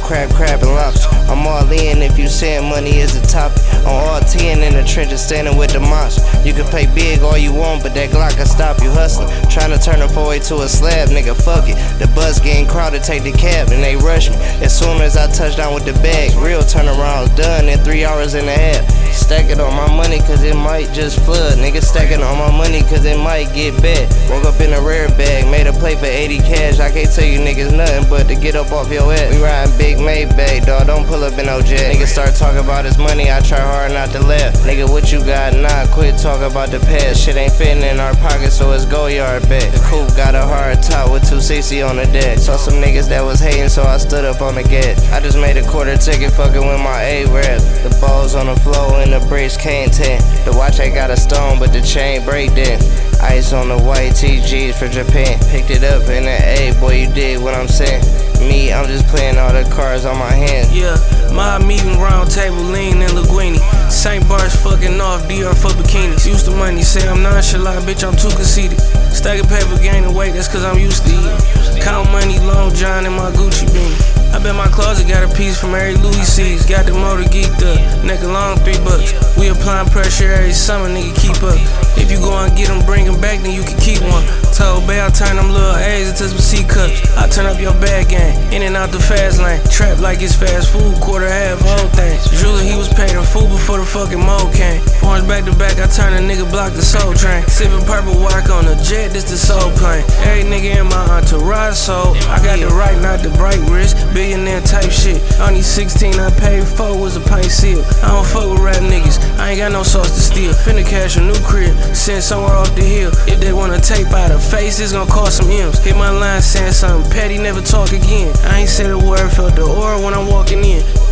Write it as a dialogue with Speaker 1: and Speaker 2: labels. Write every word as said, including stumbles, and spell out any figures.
Speaker 1: crab, crab, and lobster. I'm all in if you saying money is a topic. I'm all ten in the trenches, standing with the monster. You can play big all you want, but that Glock can stop you hustling. Tryna turn a four way to a slab, nigga, fuck it. The bus getting crowded, take the cab, and they rush me. As soon as I touch down with the bag, real turnarounds done in three hours and a half. Stack it on my money, cause it might just flood. Nigga, stack it on my money, cause it might get bad. Woke up in a rare bag, made a play for eighty cash. I can't tell you niggas nothing but to get up off your ass. We riding big Maybach, dawg, don't pull up in no jet. Nigga start talking about his money, I try hard not to laugh. Nigga, what you got? Nah, quit talking about the past. Shit ain't fitting in our pockets, so it's go yard back. The coupe got a hard top with two sixty on the deck. Saw some niggas that was hating, so I stood up on the gas. I just made a quarter ticket fucking with my A-Rap. The balls on the floor and the bricks can't tan. The watch ain't got a stone, but the chain break then. Ice on the white T Gs for Japan. Picked it up in the A, boy, you dig what I'm saying. Me, I'm just playing all the cards on my hands.
Speaker 2: Yeah, my meeting round table, lean and Linguini. Saint Bart's fucking off, D R for bikinis. Used to money, say I'm nonchalant, bitch, I'm too conceited. Stack of paper, gaining weight, that's cause I'm used to eating. Count money, Long John, and my Gucci beanie. I bet my closet got a piece from every Louis C's. Got the motor geeked up, neck along three bucks. We applying pressure every summer, nigga, keep up. If you go and get them, bring them back, then you can keep one. Told Bay, I turn them little A's into some C cups. I turn up your bag game, in and out the fast lane. Trap like it's fast food, quarter half, whole thing. Jeweler, he was paid in full before the fucking mode came. Foreigns back to back, I turn a nigga, block the soul train. Sipping purple walk on the jet, this the soul plane. Every nigga in my entourage, so I got the right, not the bright wrist. Billionaire type shit. Only sixteen, I paid for was a pint seal. I don't fuck with rap niggas, I ain't got no sauce to steal. Finna cash a new crib, send somewhere off the hill. If they wanna tape out a face, it's gon' cost some M's. Hit my line saying something petty, never talk again. I ain't said a word, felt the aura when I'm walking in.